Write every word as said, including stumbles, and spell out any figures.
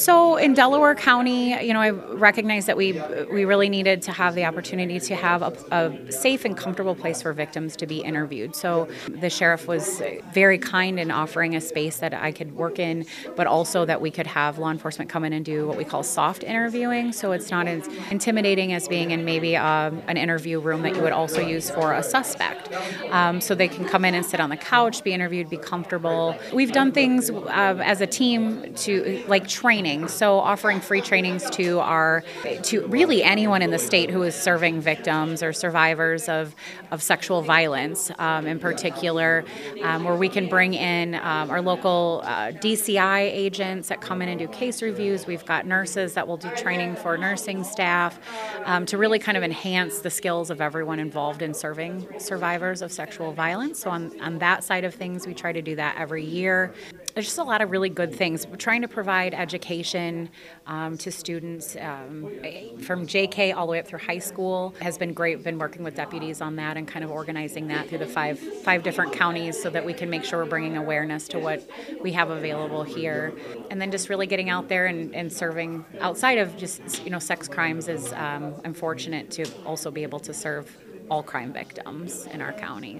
So in Delaware County, you know, I recognize that we we really needed to have the opportunity to have a, a safe and comfortable place for victims to be interviewed. So the sheriff was very kind in offering a space that I could work in, but also that we could have law enforcement come in and do what we call soft interviewing. So it's not as intimidating as being in maybe um, an interview room that you would also use for a suspect. Um, so they can come in and sit on the couch, be interviewed, be comfortable. We've done things uh, as a team to like training, so offering free trainings to our to really anyone in the state who is serving victims or survivors of, of sexual violence, um, in particular, um, where we can bring in um, our local uh, D C I agents that come in and do case reviews. We've got nurses that will do training for nursing staff um, to really kind of enhance the skills of everyone involved in serving survivors of sexual violence. So on, on that side of things, we try to do that every year. There's just a lot of really good things. We're trying to provide education um, to students um, from J K all the way up through high school. It has been great. Been working with deputies on that and kind of organizing that through the five five different counties so that we can make sure we're bringing awareness to what we have available here. And then just really getting out there and, and serving outside of just, you know, sex crimes is um, I'm fortunate to also be able to serve all crime victims in our county.